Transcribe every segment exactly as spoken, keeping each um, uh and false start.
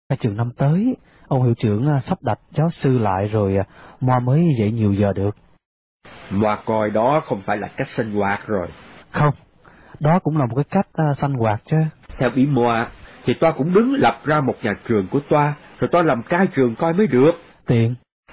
Ở trường năm tới, ông hiệu trưởng à, sắp đặt giáo sư lại rồi à, Moa mới dạy nhiều giờ được. Moa coi đó không phải là cách sinh hoạt rồi. Không, đó cũng là một cái cách à, sinh hoạt chứ. Theo ý Moa, thì toa cũng đứng lập ra một nhà trường của toa, rồi toa làm cai trường coi mới được. Tiền.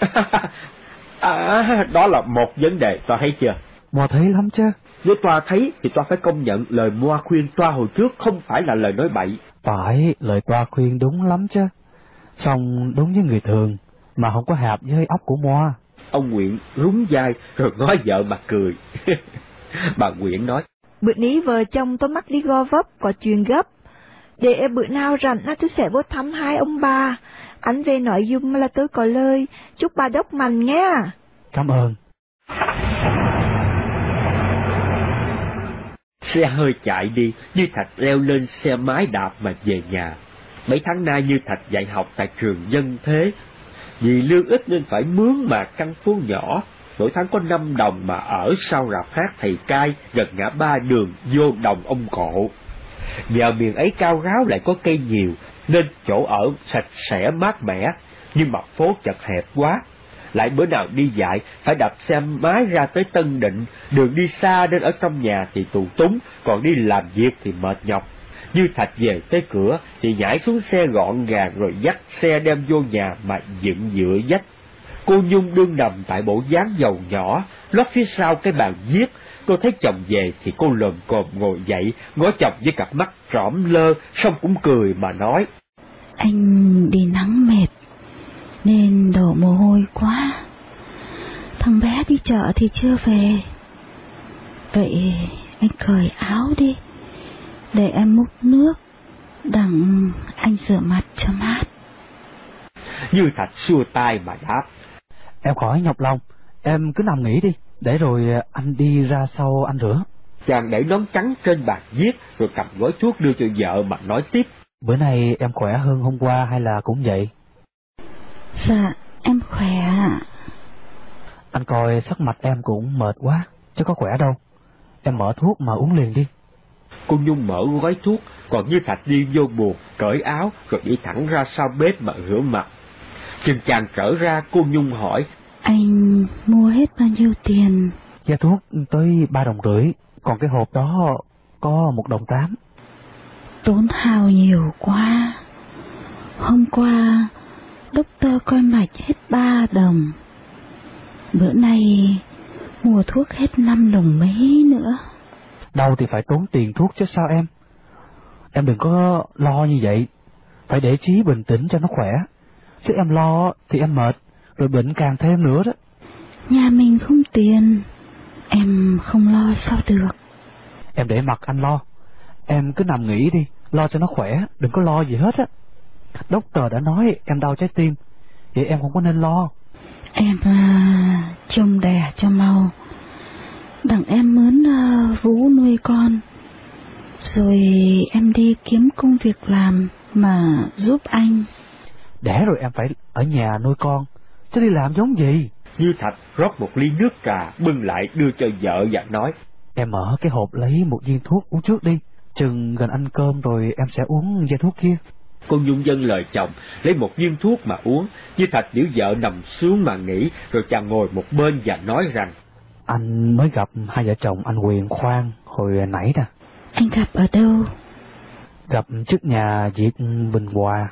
À, đó là một vấn đề, toa thấy chưa? Moa thấy lắm chứ. Nếu toa thấy thì toa phải công nhận lời Moa khuyên toa hồi trước không phải là lời nói bậy. Phải, lời toa khuyên đúng lắm chứ. Xong đúng với người thường, mà không có hợp với óc của Moa. Ông Nguyện rúng vai rồi nói vợ mà cười. Bà Nguyện nói, bữa ní vợ chồng tôi mắc đi go vấp, có chuyện gấp. Để bữa nào rảnh tôi sẽ vô thăm hai ông bà. Anh về nói dùm là tôi có lời, chúc bà đốc mạnh nghe. Cảm ơn. Xe hơi chạy đi, Như Thạch leo lên xe máy đạp mà về nhà. Mấy tháng nay Như Thạch dạy học tại trường Dân Thế. Vì lương ít nên phải mướn mà căn phố nhỏ, mỗi tháng có năm đồng mà ở sau rạp hát Thầy Cai gần ngã ba đường vô đồng ông Cộ. Nhờ miền ấy cao ráo lại có cây nhiều, nên chỗ ở sạch sẽ mát mẻ, nhưng mà phố chật hẹp quá. Lại bữa nào đi dạy phải đạp xe máy ra tới Tân Định, đường đi xa nên ở trong nhà thì tù túng, còn đi làm việc thì mệt nhọc. Như Thạch về tới cửa thì nhảy xuống xe gọn gàng rồi dắt xe đem vô nhà mà dựng dựa dách. Cô Nhung đương nằm tại bộ dáng dầu nhỏ, lót phía sau cái bàn viết. Cô thấy chồng về thì cô lồm cồm ngồi dậy, ngó chồng với cặp mắt trõm lơ, xong cũng cười mà nói, anh đi nắng mệt nên đổ mồ hôi quá. Thằng bé đi chợ thì chưa về. Vậy anh cởi áo đi, để em múc nước, đặng anh rửa mặt cho mát. Như Thạch xua tay mà đáp, Em khỏi nhọc lòng, em cứ nằm nghỉ đi, để rồi anh đi ra sau anh rửa. Chàng để nón trắng trên bàn viết, rồi cầm gói thuốc đưa cho vợ mà nói tiếp, Bữa nay em khỏe hơn hôm qua hay là cũng vậy? Dạ, em khỏe ạ. Anh coi sắc mặt em cũng mệt quá, chứ có khỏe đâu. Em mở thuốc mà uống liền đi. Cô Nhung mở gói thuốc, còn Như Thạch đi vô buồng, cởi áo, rồi đi thẳng ra sau bếp mà rửa mặt. Chừng chàng trở ra, cô Nhung hỏi, Anh mua hết bao nhiêu tiền? Giá thuốc tới ba đồng rưỡi, còn cái hộp đó có một đồng tám. Tốn hao nhiều quá. Hôm qua, doctor coi mạch hết ba đồng. Bữa nay, mua thuốc hết năm đồng mấy nữa. Đâu thì phải tốn tiền thuốc chứ sao em. Em đừng có lo như vậy, phải để trí bình tĩnh cho nó khỏe. Chứ em lo thì em mệt, rồi bệnh càng thêm nữa đó. Nhà mình không tiền, em không lo sao được. Em để mặc anh lo, em cứ nằm nghỉ đi, lo cho nó khỏe, đừng có lo gì hết á. Doctor đã nói em đau trái tim, vậy em không có nên lo. Em à, trông đẻ cho mau, đặng em mướn à, Vũ nuôi con, rồi em đi kiếm công việc làm mà giúp anh. Đẻ rồi em phải ở nhà nuôi con, chứ đi làm giống gì. Như Thạch rót một ly nước trà bưng lại đưa cho vợ và nói, Em mở cái hộp lấy một viên thuốc uống trước đi, chừng gần ăn cơm rồi em sẽ uống viên thuốc kia. Cô Nhung dâng lời chồng, lấy một viên thuốc mà uống. Như Thạch biểu vợ nằm xuống mà nghỉ, rồi chàng ngồi một bên và nói rằng, Anh mới gặp hai vợ chồng anh Quyền Khoan hồi nãy nè. Anh gặp ở đâu? Gặp trước nhà Việt Bình Hòa.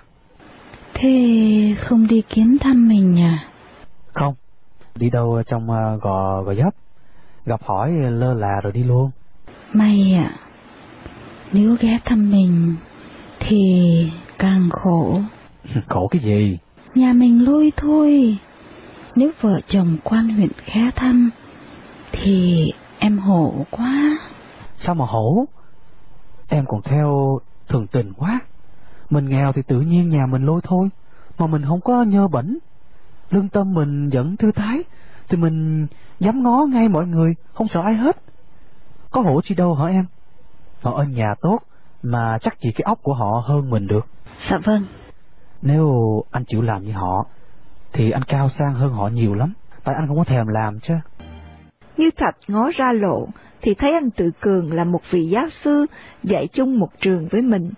Thế không đi kiếm thăm mình à? Không, đi đâu trong uh, gò gò dấp, gặp hỏi lơ là rồi đi luôn. May ạ, nếu ghé thăm mình thì càng khổ. Khổ cái gì? Nhà mình lôi thôi. Nếu vợ chồng quan huyện ghé thăm thì em hổ quá. Sao mà hổ? Em còn theo thường tình quá. Mình nghèo thì tự nhiên nhà mình lôi thôi, mà mình không có nhơ bẩn. Lương tâm mình vẫn thư thái, thì mình dám ngó ngay mọi người, không sợ ai hết. Có hổ chi đâu hả em? Họ ở nhà tốt, mà chắc gì cái óc của họ hơn mình được. Dạ vâng. Nếu anh chịu làm như họ, thì anh cao sang hơn họ nhiều lắm. Tại anh không có thèm làm chứ. Như Thạch ngó ra lộ, thì thấy anh Tự Cường là một vị giáo sư, dạy chung một trường với mình.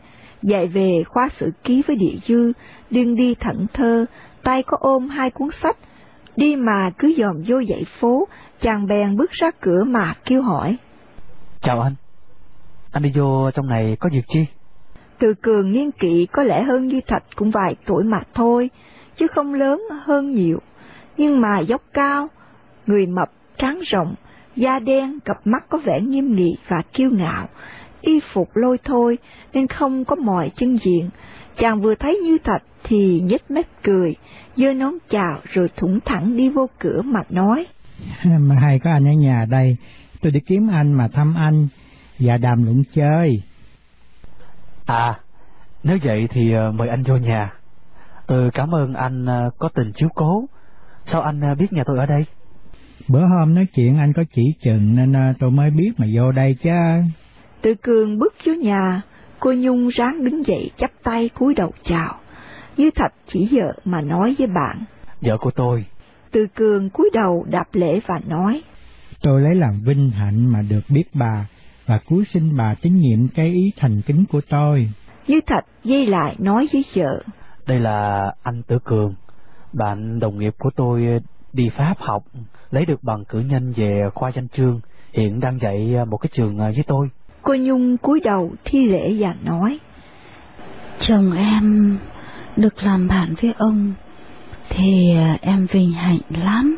Dạy về khoa sử ký với Địa Dư, đương đi thẫn thơ, tay có ôm hai cuốn sách. Đi mà cứ dòm vô dãy phố, chàng bèn bước ra cửa mà kêu hỏi. Chào anh, anh đi vô trong này có việc chi? Từ Cường niên kỷ có lẽ hơn Như Thạch cũng vài tuổi mà thôi, chứ không lớn hơn nhiều, nhưng mà dốc cao, người mập, trán rộng, da đen, cặp mắt có vẻ nghiêm nghị và kiêu ngạo, y phục lôi thôi nên không có mỏi chân diện. Chàng vừa thấy Như Thạch thì nhếch mép cười, giơ nón chào rồi thủng thẳng đi vô cửa mà nói. Mà hay có anh ở nhà đây, tôi đi kiếm anh mà thăm anh và đàm luận chơi. À, nếu vậy thì mời anh vô nhà. Tôi cảm ơn anh có tình chiếu cố. Sao anh biết nhà tôi ở đây? Bữa hôm nói chuyện anh có chỉ chừng nên tôi mới biết mà vô đây chứ. Từ Cường bước vô nhà, cô Nhung ráng đứng dậy chắp tay cúi đầu chào. Như Thạch chỉ vợ mà nói với bạn. Vợ của tôi. Từ Cường cúi đầu đáp lễ và nói. Tôi lấy làm vinh hạnh mà được biết bà và cúi xin bà tín nhiệm cái ý thành kính của tôi. Như Thạch dây lại nói với vợ. Đây là anh Tử Cường, bạn đồng nghiệp của tôi đi Pháp học, lấy được bằng cử nhân về khoa danh chương, hiện đang dạy một cái trường với tôi. Cô Nhung cúi đầu thi lễ và nói. Chồng em được làm bạn với ông thì em vinh hạnh lắm.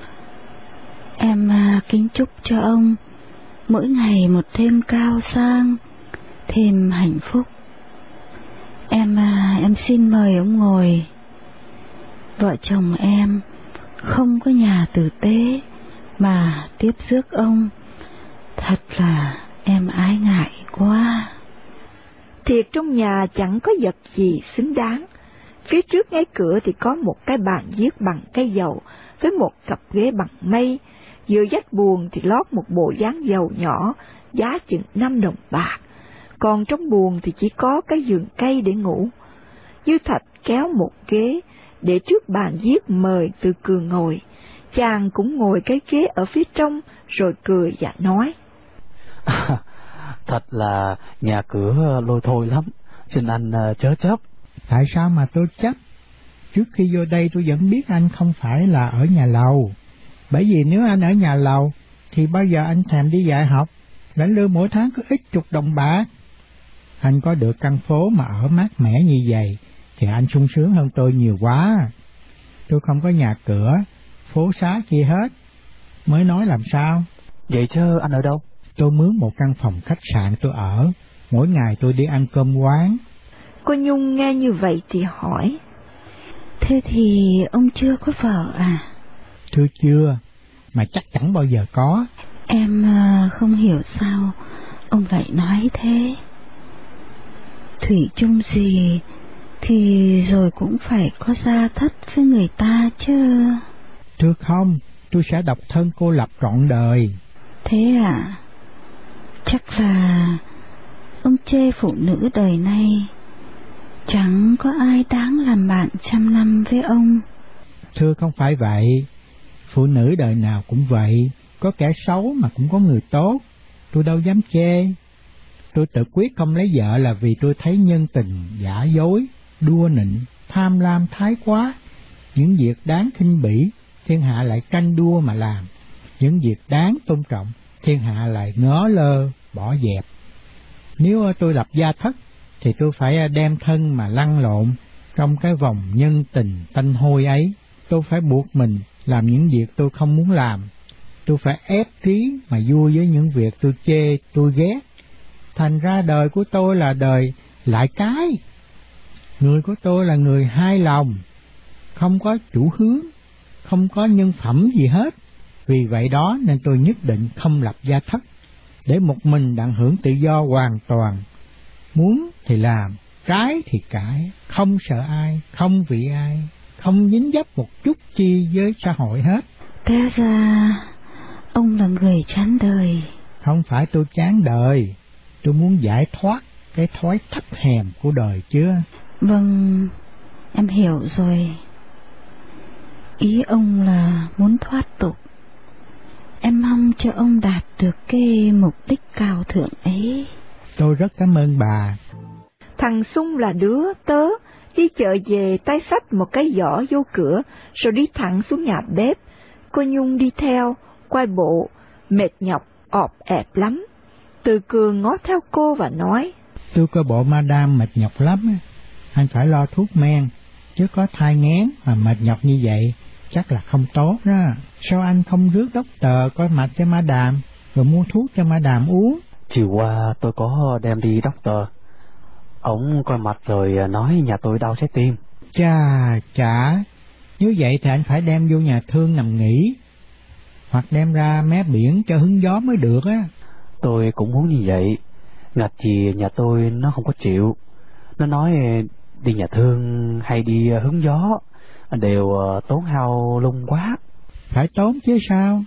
Em kính chúc cho ông mỗi ngày một thêm cao sang, thêm hạnh phúc. Em em xin mời ông ngồi. Vợ chồng em không có nhà tử tế mà tiếp rước ông, thật là em ái ngại quá. Thiệt trong nhà chẳng có vật gì xứng đáng. Phía trước ngay cửa thì có một cái bàn viết bằng cây dầu với một cặp ghế bằng mây. Giữa vách buồng thì lót một bộ dáng dầu nhỏ, giá chừng năm đồng bạc. Còn trong buồng thì chỉ có cái giường cây để ngủ. Như Thạch kéo một ghế để trước bàn viết mời Từ Cường ngồi. Chàng cũng ngồi cái ghế ở phía trong rồi cười và nói. À, thật là nhà cửa lôi thôi lắm, xin anh chớ chấp. Tại sao mà tôi chấp? Trước khi vô đây tôi vẫn biết anh không phải là ở nhà lầu. Bởi vì nếu anh ở nhà lầu thì bao giờ anh thèm đi dạy học, lãnh lương mỗi tháng có ít chục đồng bạc. Anh có được căn phố mà ở mát mẻ như vậy thì anh sung sướng hơn tôi nhiều quá. Tôi không có nhà cửa, phố xá chi hết, mới nói làm sao. Vậy chứ anh ở đâu? Tôi mướn một căn phòng khách sạn tôi ở, mỗi ngày tôi đi ăn cơm quán. Cô Nhung nghe như vậy thì hỏi. Thế thì ông chưa có vợ à? Thưa chưa, mà chắc chẳng bao giờ có. Em không hiểu sao ông lại nói thế. Thủy chung gì thì rồi cũng phải có gia thất với người ta chứ. Thưa không, tôi sẽ độc thân cô lập trọn đời. Thế à? Chắc là ông chê phụ nữ đời nay chẳng có ai đáng làm bạn trăm năm với ông. Thưa không phải vậy, phụ nữ đời nào cũng vậy, có kẻ xấu mà cũng có người tốt. Tôi đâu dám chê. Tôi tự quyết không lấy vợ là vì tôi thấy nhân tình giả dối, đua nịnh, tham lam thái quá. Những việc đáng khinh bỉ, thiên hạ lại tranh đua mà làm. Những việc đáng tôn trọng, thiên hạ lại ngó lơ, bỏ dẹp. Nếu tôi lập gia thất, thì tôi phải đem thân mà lăn lộn trong cái vòng nhân tình tanh hôi ấy. Tôi phải buộc mình làm những việc tôi không muốn làm. Tôi phải ép trí mà vui với những việc tôi chê, tôi ghét. Thành ra đời của tôi là đời lại cái. Người của tôi là người hai lòng, không có chủ hướng, không có nhân phẩm gì hết. Vì vậy đó nên tôi nhất định không lập gia thất, để một mình đặng hưởng tự do hoàn toàn. Muốn thì làm, trái thì cãi, không sợ ai, không vị ai, không dính dấp một chút chi với xã hội hết. Té ra ông là người chán đời. Không phải tôi chán đời, tôi muốn giải thoát cái thói thấp hèn của đời chứ. Vâng, em hiểu rồi. Ý ông là muốn thoát tục. Em mong cho ông đạt được cái mục đích cao thượng ấy. Tôi rất cảm ơn bà. Thằng Sung là đứa tớ, đi chợ về tay xách một cái giỏ vô cửa, rồi đi thẳng xuống nhà bếp. Cô Nhung đi theo, quay bộ, mệt nhọc, ọp ẹp lắm. Từ Cường ngó theo cô và nói, tôi coi bộ madam mệt nhọc lắm, anh phải lo thuốc men, chứ có thai nghén mà mệt nhọc như vậy, chắc là không tốt đó. Sao anh không rước doctor coi mạch cho madam, rồi mua thuốc cho madam uống? Chiều qua tôi có đem đi doctor, ông coi mạch rồi nói nhà tôi đau trái tim. Chà, chả, như vậy thì anh phải đem vô nhà thương nằm nghỉ, hoặc đem ra mé biển cho hứng gió mới được á. Tôi cũng muốn như vậy, ngặt gì nhà tôi nó không có chịu. Nó nói đi nhà thương hay đi hứng gió đều tốn hao lung quá. Phải tốn chứ sao?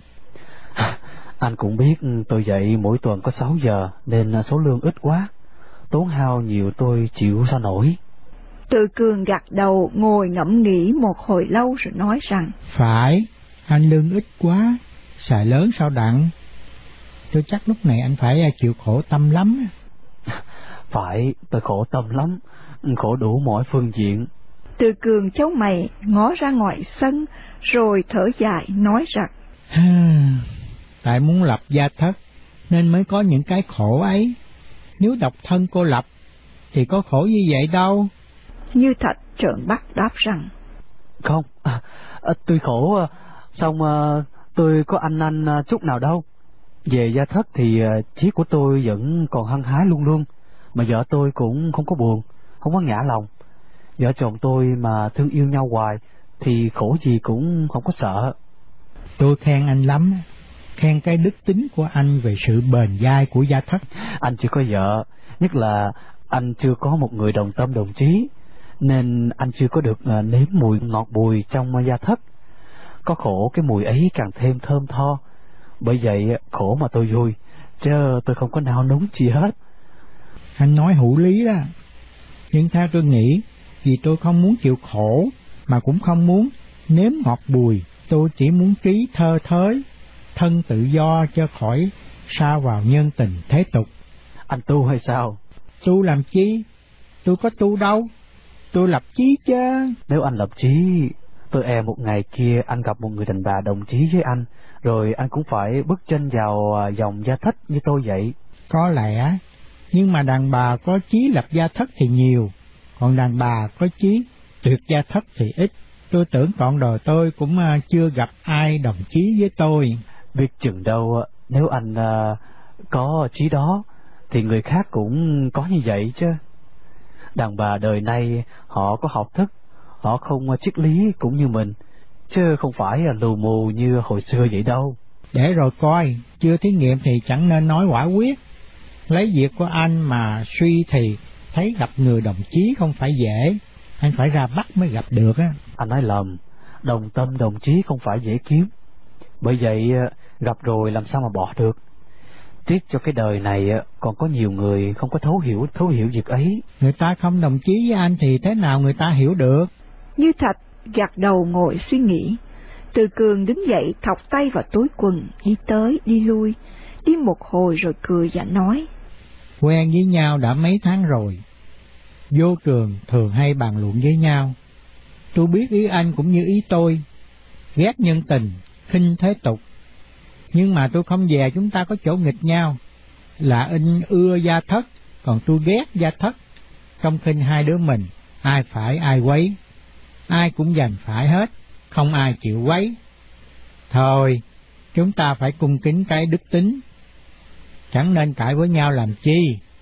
Anh cũng biết tôi dạy mỗi tuần có sáu giờ nên số lương ít quá, tốn hao nhiều tôi chịu sao nổi. Từ Cường gật đầu ngồi ngẫm nghĩ một hồi lâu rồi nói rằng, phải, anh lương ít quá, xài lớn sao đặng. Tôi chắc lúc này anh phải chịu khổ tâm lắm. Phải, tôi khổ tâm lắm, khổ đủ mọi phương diện. Từ Cường chau mày ngó ra ngoài sân rồi thở dài nói rằng, tại muốn lập gia thất nên mới có những cái khổ ấy. Nếu độc thân cô lập thì có khổ như vậy đâu. Như Thạch trợn mắt đáp rằng, không, à, à, tôi khổ, xong à, tôi có anh anh chút nào đâu. Về gia thất thì à, chí của tôi vẫn còn hăng hái luôn luôn, mà vợ tôi cũng không có buồn, không có ngã lòng. Vợ chồng tôi mà thương yêu nhau hoài thì khổ gì cũng không có sợ. Tôi khen anh lắm, khen cái đức tính của anh về sự bền dai của gia thất. Anh chưa có vợ, nhất là anh chưa có một người đồng tâm đồng chí, nên anh chưa có được uh, nếm mùi ngọt bùi trong uh, gia thất. Có khổ cái mùi ấy càng thêm thơm tho. Bởi vậy khổ mà tôi vui, chứ tôi không có nao núng chi hết. Anh nói hữu lý đó, nhưng theo tôi nghĩ, vì tôi không muốn chịu khổ, mà cũng không muốn nếm ngọt bùi. Tôi chỉ muốn trí thơ thới, thân tự do cho khỏi sa vào nhân tình thế tục. Anh tu hay sao? Tu làm chi? Tôi có tu đâu, tôi lập chí chứ. Nếu anh lập chí, tôi e một ngày kia anh gặp một người đàn bà đồng chí với anh, rồi anh cũng phải bước chân vào dòng gia thất như tôi vậy. Có lẽ, nhưng mà đàn bà có chí lập gia thất thì nhiều, còn đàn bà có chí tuyệt gia thất thì ít. Tôi tưởng trọn đời tôi cũng chưa gặp ai đồng chí với tôi. Biết chừng đâu nếu anh uh, có chí đó thì người khác cũng có như vậy chứ. Đàn bà đời nay họ có học thức, họ không triết lý cũng như mình, chứ không phải lù mù như hồi xưa vậy đâu. Để rồi coi, chưa thí nghiệm thì chẳng nên nói quả quyết. Lấy việc của anh mà suy thì thấy gặp người đồng chí không phải dễ, anh phải ra Bắc mới gặp được á. Anh nói lầm, đồng tâm đồng chí không phải dễ kiếm, bởi vậy gặp rồi làm sao mà bỏ được. Tiếc cho cái đời này còn có nhiều người không có thấu hiểu thấu hiểu việc ấy. Người ta không đồng chí với anh thì thế nào người ta hiểu được? Như Thạch gật đầu ngồi suy nghĩ. Từ Cường đứng dậy thọc tay vào túi quần, đi tới đi lui, đi một hồi rồi cười và nói, quen với nhau đã mấy tháng rồi, vô trường thường hay bàn luận với nhau. Tôi biết ý anh cũng như ý tôi, ghét nhân tình, khinh thế tục. Nhưng mà tôi không về chúng ta có chỗ nghịch nhau, là anh ưa gia thất, còn tôi ghét gia thất. Không khinh hai đứa mình, ai phải ai quấy, ai cũng giành phải hết, không ai chịu quấy. Thôi, chúng ta phải cung kính cái đức tính, chẳng nên cãi với nhau làm chi.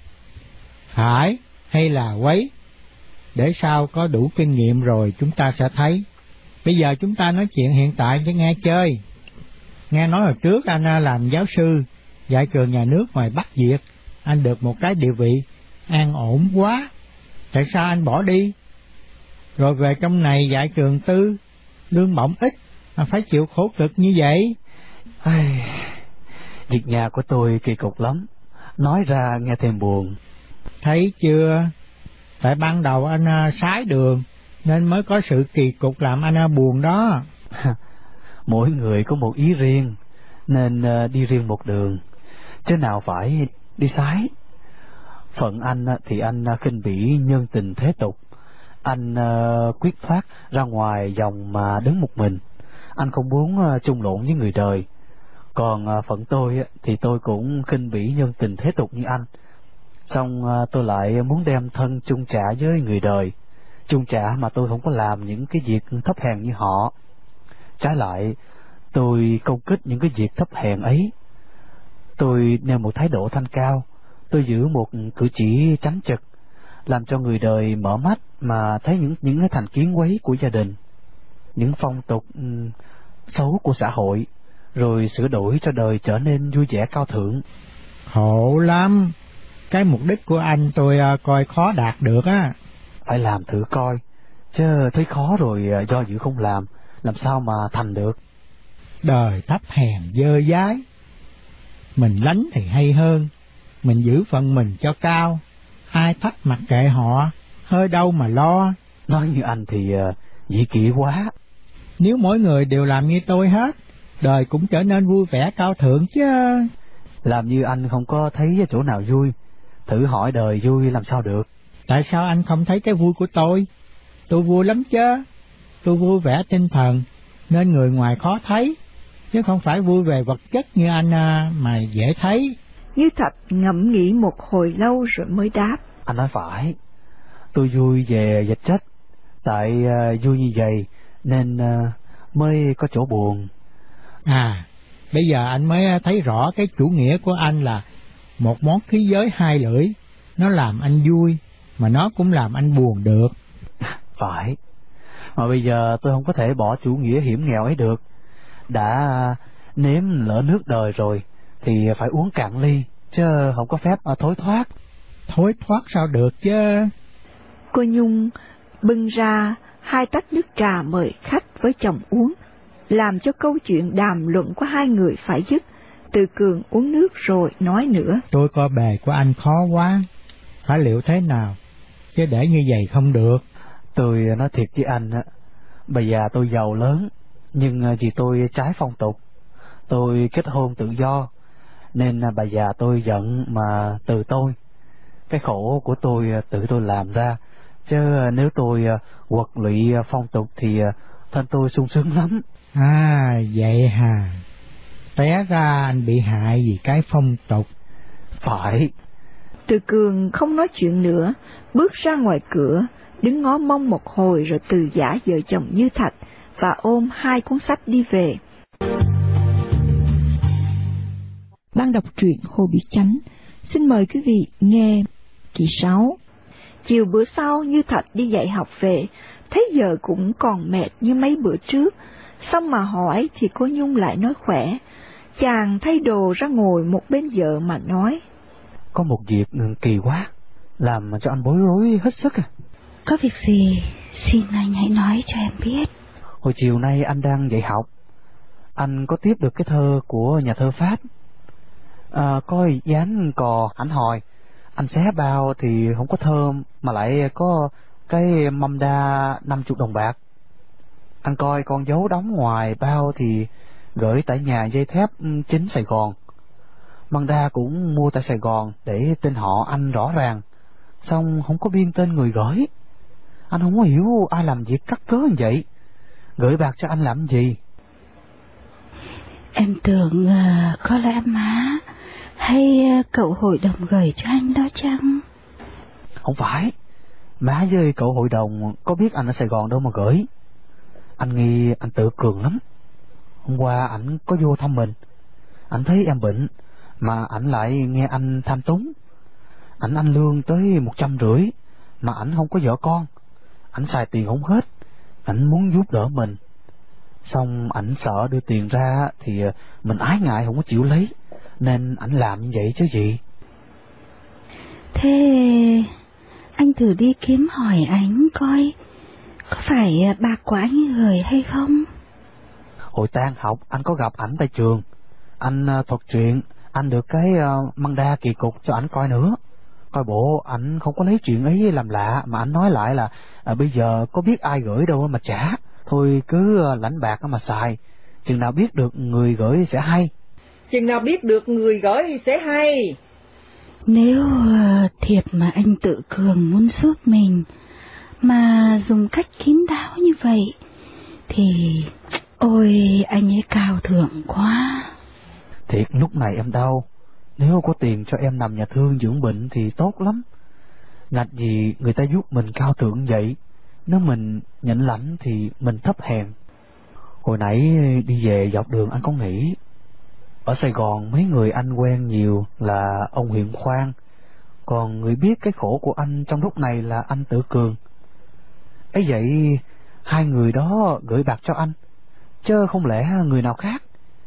Phải hay là quấy, để sau có đủ kinh nghiệm rồi chúng ta sẽ thấy. Bây giờ chúng ta nói chuyện hiện tại cho nghe chơi. Nghe nói hồi trước anh làm giáo sư, dạy trường nhà nước ngoài Bắc Việt, anh được một cái địa vị an ổn quá. Tại sao anh bỏ đi? Rồi về trong này dạy trường tư, lương bổng ít, mà phải chịu khổ cực như vậy. Ai... Việc nhà của tôi kỳ cục lắm, nói ra nghe thêm buồn. Thấy chưa? Tại ban đầu anh sái đường, nên mới có sự kỳ cục làm anh buồn đó. Mỗi người có một ý riêng, nên đi riêng một đường, chứ nào phải đi sái. Phận anh thì anh khinh bỉ nhân tình thế tục. Anh uh, quyết thoát ra ngoài dòng mà đứng một mình. Anh không muốn uh, chung lộn với người đời. Còn uh, phận tôi thì tôi cũng khinh bỉ nhân tình thế tục như anh. Xong uh, tôi lại muốn đem thân chung trả với người đời. Chung trả mà tôi không có làm những cái việc thấp hèn như họ. Trái lại, tôi công kích những cái việc thấp hèn ấy. Tôi nêu một thái độ thanh cao. Tôi giữ một cử chỉ chánh trực, làm cho người đời mở mắt mà thấy những những cái thành kiến quấy của gia đình, những phong tục um, xấu của xã hội, rồi sửa đổi cho đời trở nên vui vẻ cao thượng. Khổ lắm. Cái mục đích của anh tôi uh, coi khó đạt được á. Phải làm thử coi, chứ thấy khó rồi uh, do dự không làm, làm sao mà thành được. Đời thấp hèn dơ dái, mình lánh thì hay hơn. Mình giữ phần mình cho cao, ai thấp mặc kệ họ, hơi đâu mà lo. Nói như anh thì uh, dĩ kỷ quá. Nếu mỗi người đều làm như tôi hết, đời cũng trở nên vui vẻ cao thượng chứ. Làm như anh không có thấy chỗ nào vui, thử hỏi đời vui làm sao được. Tại sao anh không thấy cái vui của tôi? Tôi vui lắm chứ. Tôi vui vẻ tinh thần, nên người ngoài khó thấy, chứ không phải vui về vật chất như anh à, mà dễ thấy. Như Thạch ngẫm nghĩ một hồi lâu rồi mới đáp. Anh nói phải, tôi vui về vật chất. Tại uh, vui như vậy nên uh, mới có chỗ buồn. À, bây giờ anh mới thấy rõ cái chủ nghĩa của anh là một món khí giới hai lưỡi. Nó làm anh vui, mà nó cũng làm anh buồn được. Phải, mà bây giờ tôi không có thể bỏ chủ nghĩa hiểm nghèo ấy được. Đã uh, nếm lỡ nước đời rồi thì phải uống cạn ly, chứ không có phép uh, thối thoát. Thối thoát sao được chứ? Cô Nhung bưng ra hai tách nước trà mời khách với chồng uống, làm cho câu chuyện đàm luận của hai người phải dứt. Từ Cường uống nước rồi nói nữa. Tôi coi bề của anh khó quá, phải liệu thế nào, chứ để như vậy không được. Tôi nói thiệt với anh, bây giờ tôi giàu lớn, nhưng vì tôi trái phong tục. Tôi kết hôn tự do, nên bà già tôi giận mà từ tôi. Cái khổ của tôi tự tôi làm ra, chứ nếu tôi quật lụy phong tục thì thân tôi sung sướng lắm. À, vậy hà. Té ra anh bị hại vì cái phong tục. Phải. Từ Cường không nói chuyện nữa, bước ra ngoài cửa, đứng ngó mông một hồi rồi từ giả vợ chồng Như Thạch và ôm hai cuốn sách đi về. Ban đọc truyện Hồ Bí Chánh xin mời quý vị nghe kỳ sáu. Chiều bữa sau Như Thạch đi dạy học về, thấy giờ cũng còn mệt như mấy bữa trước, xong mà hỏi thì cô Nhung lại nói khỏe. Chàng thay đồ ra ngồi một bên vợ mà nói. Có một việc kỳ quá, làm cho anh bối rối hết sức à. Có việc gì, xin anh hãy nói cho em biết. Hồi chiều nay anh đang dạy học, anh có tiếp được cái thơ của nhà thơ Pháp. À, có dán cò ảnh hồi, anh xé bao thì không có thơm, mà lại có cái mâm đa năm chục đồng bạc. Anh coi con dấu đóng ngoài bao thì gửi tại nhà dây thép chính Sài Gòn. Măng đa cũng mua tại Sài Gòn để tên họ anh rõ ràng, xong không có biên tên người gửi. Anh không có hiểu ai làm việc cắt cớ như vậy. Gửi bạc cho anh làm gì? Em tưởng uh, có lẽ má hay uh, cậu hội đồng gửi cho anh đó chăng? Không phải, má với cậu hội đồng có biết anh ở Sài Gòn đâu mà gửi. Anh nghi anh tự cường lắm. Hôm qua ảnh có vô thăm mình, ảnh thấy em bệnh mà ảnh lại nghe anh tham túng. Ảnh anh lương tới một trăm rưỡi mà ảnh không có vợ con, ảnh xài tiền không hết, ảnh muốn giúp đỡ mình. Xong ảnh sợ đưa tiền ra thì mình ái ngại không có chịu lấy, nên ảnh làm như vậy chứ gì. Thế anh thử đi kiếm hỏi ảnh coi có phải bạc của anh gửi hay không. Hồi tan học anh có gặp ảnh tại trường, anh thuật chuyện anh được cái uh, măng đa kỳ cục cho ảnh coi nữa. Coi bộ ảnh không có lấy chuyện ấy làm lạ, mà ảnh nói lại là à, bây giờ có biết ai gửi đâu mà trả, thôi cứ uh, lãnh bạc mà xài, chừng nào biết được người gửi sẽ hay. Chừng nào biết được người gửi sẽ hay. Nếu uh, thiệt mà anh Tự Cường muốn giúp mình mà dùng cách kín đáo như vậy thì ôi anh ấy cao thượng quá. Thiệt lúc này em đau, nếu có tiền cho em nằm nhà thương dưỡng bệnh thì tốt lắm. Ngạch gì người ta giúp mình cao thượng vậy, nếu mình nhận lãnh thì mình thấp hèn. Hồi nãy đi về dọc đường anh có nghĩ, ở Sài Gòn mấy người anh quen nhiều là ông Huyện Khoan, còn người biết cái khổ của anh trong lúc này là anh Tự Cường. Ấy vậy hai người đó gửi bạc cho anh, chứ không lẽ người nào khác.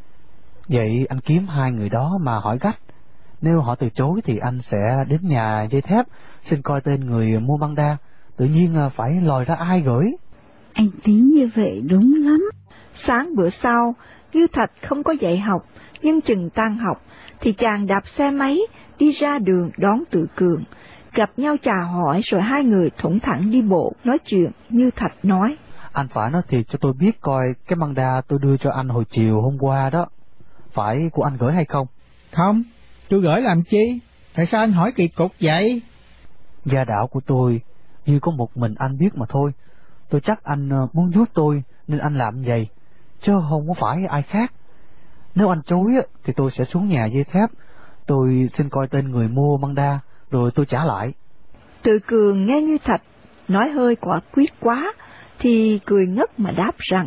Vậy anh kiếm hai người đó mà hỏi gách, nếu họ từ chối thì anh sẽ đến nhà dây thép xin coi tên người mua băng đa, tự nhiên phải lòi ra ai gửi. Anh tính như vậy đúng lắm. Sáng bữa sau, Như Thạch không có dạy học, nhưng chừng tan học thì chàng đạp xe máy đi ra đường đón Tự Cường. Gặp nhau chào hỏi rồi hai người thủng thẳng đi bộ nói chuyện. Như Thạch nói: Anh phải nói thiệt cho tôi biết coi cái băng đa tôi đưa cho anh hồi chiều hôm qua đó, phải của anh gửi hay không? Không, tôi gửi làm chi? Tại sao anh hỏi kỳ cục vậy? Gia đạo của tôi như có một mình anh biết mà thôi. Tôi chắc anh muốn giúp tôi nên anh làm vậy, chứ không có phải ai khác. Nếu anh chối thì tôi sẽ xuống nhà dây thép, tôi xin coi tên người mua băng đa rồi tôi trả lại. Tự Cường nghe Như Thạch nói hơi quả quyết quá thì cười ngất mà đáp rằng: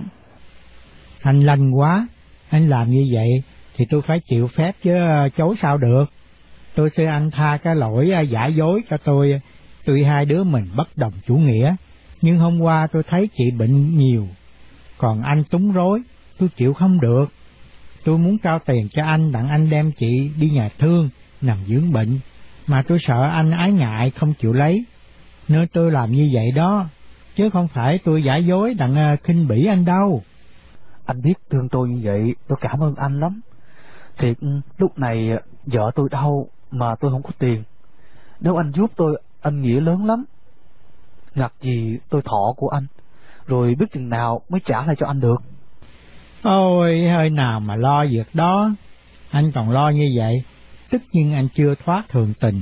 Anh lanh quá, anh làm như vậy thì tôi phải chịu phép chứ chối sao được. Tôi xin anh tha cái lỗi giả dối cho tôi, tuy hai đứa mình bất đồng chủ nghĩa, nhưng hôm qua tôi thấy chị bệnh nhiều, còn anh túng rối, tôi chịu không được. Tôi muốn trao tiền cho anh đặng anh đem chị đi nhà thương nằm dưỡng bệnh, mà tôi sợ anh ái ngại không chịu lấy, nên tôi làm như vậy đó, chứ không phải tôi giả dối đặng khinh bỉ anh đâu. Anh biết thương tôi như vậy, tôi cảm ơn anh lắm. Thiệt lúc này vợ tôi đau mà tôi không có tiền, nếu anh giúp tôi anh nghĩa lớn lắm. Ngặt gì tôi thọ của anh, rồi biết chừng nào mới trả lại cho anh được. Ôi, hơi nào mà lo việc đó, anh còn lo như vậy, tất nhiên anh chưa thoát thường tình.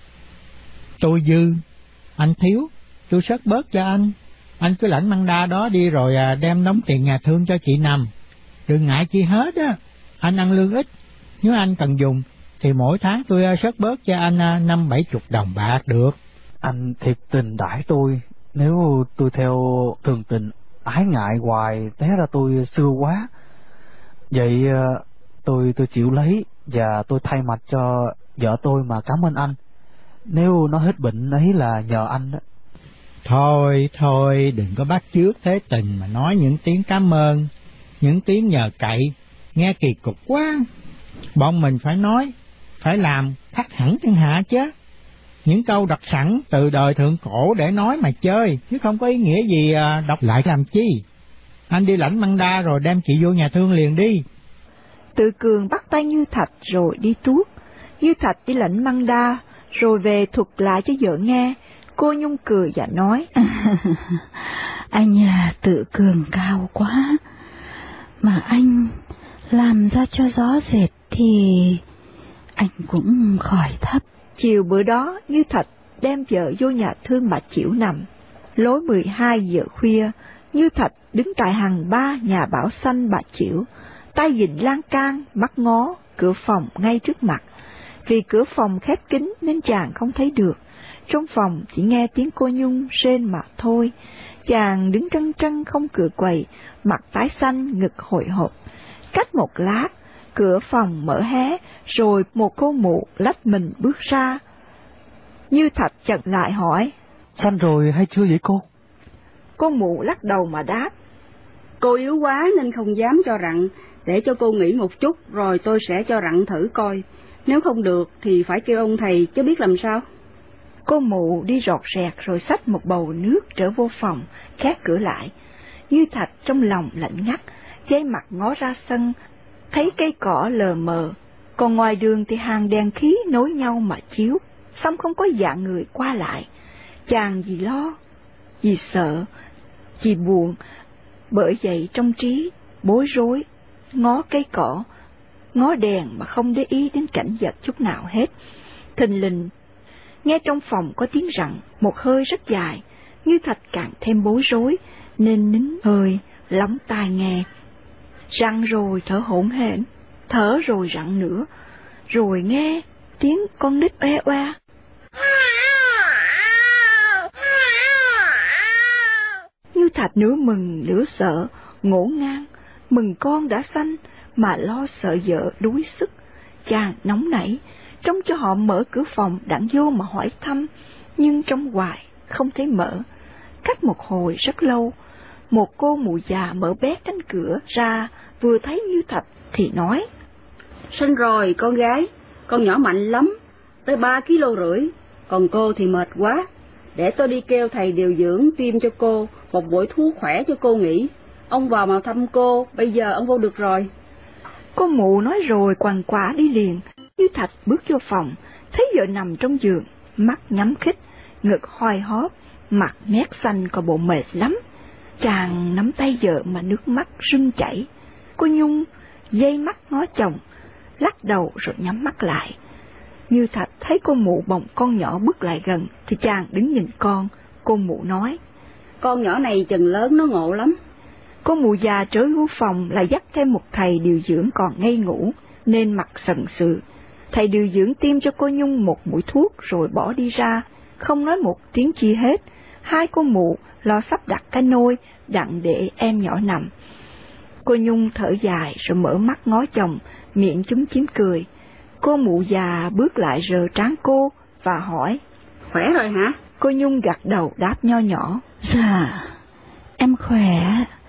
Tôi dư, anh thiếu, tôi sớt bớt cho anh. Anh cứ lãnh băng đa đó đi rồi đem đóng tiền nhà thương cho chị nằm. Đừng ngại chi hết á, anh ăn lương ít, nếu anh cần dùng thì mỗi tháng tôi sớt bớt cho anh năm bảy chục đồng bạc được. Anh thiệt tình đãi tôi, nếu tôi theo thường tình ái ngại hoài té ra tôi xưa quá. Vậy tôi tôi chịu lấy, và tôi thay mặt cho vợ tôi mà cảm ơn anh, nếu nó hết bệnh ấy là nhờ anh đó. Thôi thôi, đừng có bắt chước thế tình mà nói những tiếng cảm ơn, những tiếng nhờ cậy, nghe kỳ cục quá. Bọn mình phải nói, phải làm khác hẳn thiên hạ chứ. Những câu đặc sẵn từ đời thượng cổ để nói mà chơi, chứ không có ý nghĩa gì đọc lại làm chi. Anh đi lãnh băng đa rồi đem chị vô nhà thương liền đi. Tự Cường bắt tay Như Thạch rồi đi tuốt. Như Thạch đi lãnh băng đa rồi về thuật lại cho vợ nghe. Cô Nhung cười và nói: Anh à, Tự Cường cao quá, mà anh làm ra cho gió dệt thì anh cũng khỏi thấp. Chiều bữa đó, Như Thạch đem vợ vô nhà thương bà Chiểu nằm. Lối mười hai giờ khuya, Như Thạch đứng tại hàng ba nhà Bảo Xanh bà Chiểu, tay vịn lan can, mắt ngó cửa phòng ngay trước mặt. Vì cửa phòng khép kín nên chàng không thấy được. Trong phòng chỉ nghe tiếng cô Nhung rên mà thôi. Chàng đứng trân trân không cựa quậy, mặt tái xanh, ngực hồi hộp. Cách một lát, cửa phòng mở hé, rồi một cô mụ lách mình bước ra. Như Thạch chợt lại hỏi: Sanh rồi hay chưa vậy cô? Cô mụ lắc đầu mà đáp: Cô yếu quá nên không dám cho rặn, để cho cô nghỉ một chút rồi tôi sẽ cho rặn thử coi. Nếu không được thì phải kêu ông thầy chứ biết làm sao. Cô mụ đi rọt rẹt rồi xách một bầu nước trở vô phòng, khép cửa lại. Như Thạch trong lòng lạnh ngắt, dây mặt ngó ra sân, thấy cây cỏ lờ mờ, còn ngoài đường thì hàng đèn khí nối nhau mà chiếu, song không có dạng người qua lại. Chàng vì lo, vì sợ, vì buồn, bởi vậy trong trí bối rối, ngó cây cỏ, ngó đèn mà không để ý đến cảnh vật chút nào hết. Thình lình, nghe trong phòng có tiếng rặn, một hơi rất dài. Như Thạch càng thêm bối rối, nên nín hơi, lóng tai nghe. Rặn rồi thở hổn hển, thở rồi rặn nữa, rồi nghe tiếng con nít oe oe. Như Thạch nửa mừng nửa sợ, ngổn ngang, mừng con đã sanh, mà lo sợ vợ đuối sức. Chàng nóng nảy, trông cho họ mở cửa phòng đặng vô mà hỏi thăm, nhưng trong hoài không thấy mở. Cách một hồi rất lâu, một cô mụ già mở bé cánh cửa ra, vừa thấy Như Thạch thì nói: Sinh rồi con gái, con nhỏ mạnh lắm, tới ba ký lô rưỡi, còn cô thì mệt quá. Để tôi đi kêu thầy điều dưỡng tiêm cho cô một buổi thuốc khỏe cho cô nghỉ. Ông vào mà thăm cô, bây giờ ông vô được rồi. Cô mụ nói rồi quằn quả đi liền. Như Thạch bước vô phòng, thấy vợ nằm trong giường, mắt nhắm khít, ngực hoi hóp, mặt nét xanh, còn bộ mệt lắm. Chàng nắm tay vợ mà nước mắt rưng chảy. Cô Nhung dây mắt ngó chồng, lắc đầu rồi nhắm mắt lại. Như Thạch thấy cô mụ bồng con nhỏ bước lại gần, thì chàng đứng nhìn con. Cô mụ nói: Con nhỏ này chừng lớn nó ngộ lắm. Cô mụ già trở vô phòng là dắt thêm một thầy điều dưỡng còn ngây ngủ, nên mặt sần sừ. Thầy điều dưỡng tiêm cho cô Nhung một mũi thuốc rồi bỏ đi ra, không nói một tiếng chi hết. Hai cô mụ lo sắp đặt cái nôi đặng để em nhỏ nằm. Cô Nhung thở dài rồi mở mắt ngó chồng, miệng chúm chím cười. Cô mụ già bước lại rờ trán cô và hỏi: Khỏe rồi hả? Cô Nhung gật đầu đáp nho nhỏ: Dạ, em khỏe,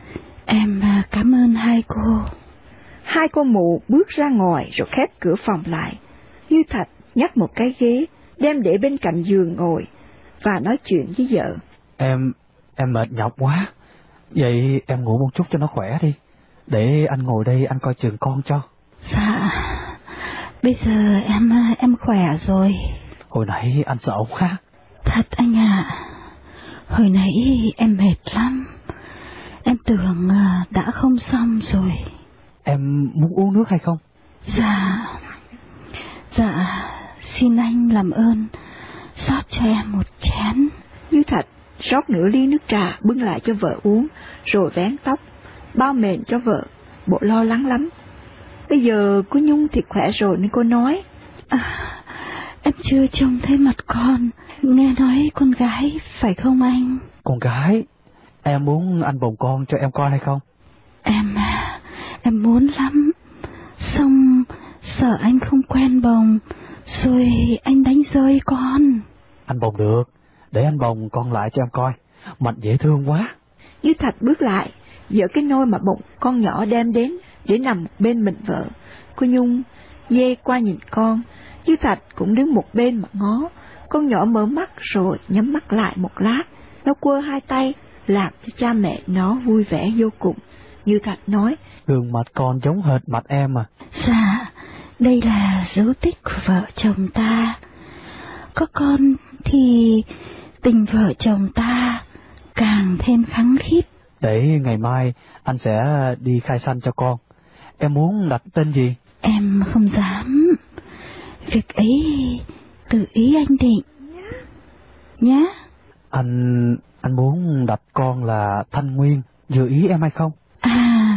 em cảm ơn hai cô. Hai cô mụ bước ra ngoài rồi khép cửa phòng lại. Như Thạch nhắc một cái ghế, đem để bên cạnh giường ngồi, và nói chuyện với vợ: Em, em mệt nhọc quá, vậy em ngủ một chút cho nó khỏe đi, để anh ngồi đây anh coi chừng con cho. Dạ, bây giờ em em khỏe rồi. Hồi nãy anh sợ quá. Thật anh ạ, à, hồi nãy em mệt lắm, em tưởng đã không xong rồi. Em muốn uống nước hay không? Dạ, dạ, xin anh làm ơn, rót cho em một chén. Như Thạch rót nửa ly nước trà bưng lại cho vợ uống, rồi vén tóc, bao mền cho vợ, bộ lo lắng lắm. Bây giờ cô Nhung thì khỏe rồi nên cô nói: À, em chưa trông thấy mặt con, nghe nói con gái phải không anh? Con gái, em muốn anh bồng con cho em coi hay không? Em, em muốn lắm, xong sợ anh không quen bồng, rồi anh đánh rơi con. Anh bồng được, để anh bồng con lại cho em coi, Mạnh dễ thương quá. Như Thạch bước lại, dỡ cái nôi mà bồng con nhỏ đem đến để nằm bên mình vợ. Cô Nhung dê qua nhìn con, Như Thạch cũng đứng một bên mà ngó. Con nhỏ mở mắt rồi nhắm mắt lại một lát, nó quơ hai tay làm cho cha mẹ nó vui vẻ vô cùng. Như Thạch nói: Gương mặt con giống hệt mặt em à. Dạ, đây là dấu tích của vợ chồng ta. Có con thì tình vợ chồng ta càng thêm khăng khít. Để ngày mai anh sẽ đi khai sanh cho con. Em muốn đặt tên gì? Em không dám, việc ấy tự ý anh định nhá. Anh anh muốn đặt con là Thanh Nguyên, vừa ý em hay không? À,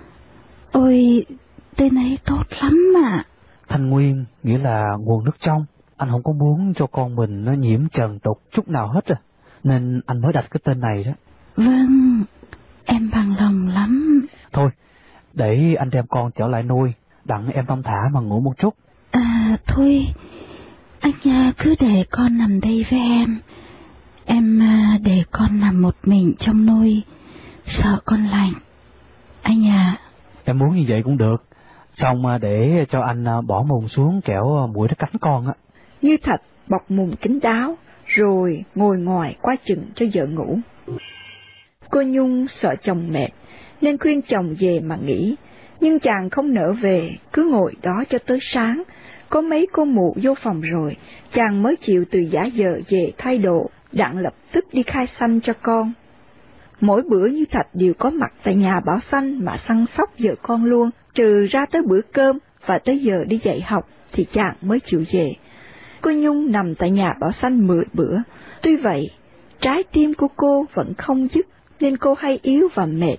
ôi, tên ấy tốt lắm mà. Thanh Nguyên nghĩa là nguồn nước trong. Anh không có muốn cho con mình nó nhiễm trần tục chút nào hết à, nên anh mới đặt cái tên này đó. Vâng, em bằng lòng lắm. Thôi, để anh đem con trở lại nuôi, đặng em thong thả mà ngủ một chút. À, thôi, anh cứ để con nằm đây với em. Em để con nằm một mình trong nôi, sợ con lạnh. Anh à. Em muốn như vậy cũng được, xong để cho anh bỏ mùng xuống kẻo muỗi nó cắn con á. Như Thạch bọc mùng kín đáo, rồi ngồi ngoài qua chừng cho vợ ngủ. Cô Nhung sợ chồng mệt, nên khuyên chồng về mà nghỉ, nhưng chàng không nỡ về, cứ ngồi đó cho tới sáng. Có mấy cô mụ vô phòng rồi, chàng mới chịu từ giả giờ về thay đồ, đặng lập tức đi khai sanh cho con. Mỗi bữa Như Thạch đều có mặt tại nhà Bảo Sanh mà săn sóc vợ con luôn, trừ ra tới bữa cơm và tới giờ đi dạy học thì chàng mới chịu về. cô Nhung nằm tại nhà Bảo Xanh mười bữa. Tuy vậy, trái tim của cô vẫn không dứt, nên cô hay yếu và mệt.